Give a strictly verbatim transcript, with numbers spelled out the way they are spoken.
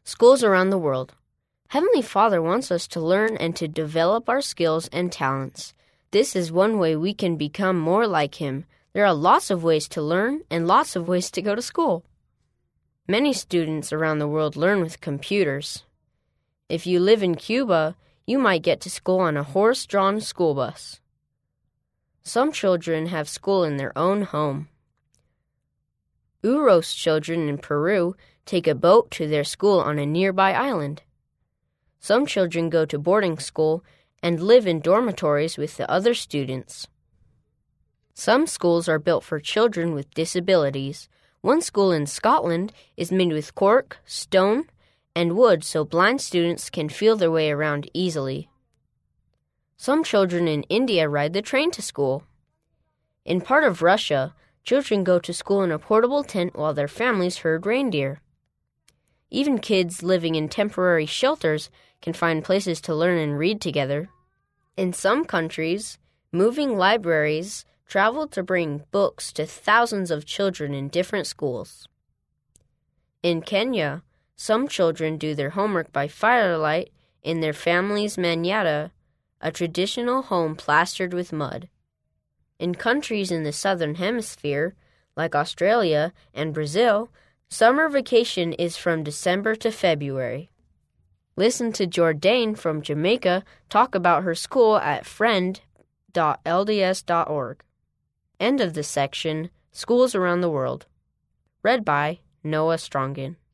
Schools around the world. Heavenly Father wants us to learn and to develop our skills and talents. This is one way we can become more like Him. There are lots of ways to learn and lots of ways to go to school. Many students around the world learn with computers. If you live in Cuba, you might get to school on a horse-drawn school bus. Some children have school in their own home. Uros children in Peru take a boat to their school on a nearby island. Some children go to boarding school and live in dormitories with the other students. Some schools are built for children with disabilities. One school in Scotland is made with cork, stone, and wood so blind students can feel their way around easily. Some children in India ride the train to school. In part of Russia, children go to school in a portable tent while their families herd reindeer. Even kids living in temporary shelters can find places to learn and read together. In some countries, moving libraries travel to bring books to thousands of children in different schools. In Kenya, some children do their homework by firelight in their family's manyatta, a traditional home plastered with mud. In countries in the southern hemisphere, like Australia and Brazil, summer vacation is from December to February. Listen to Jordaine from Jamaica talk about her school at friend dot l d s dot org. End of the section, Schools Around the World. Read by Noah Strongen.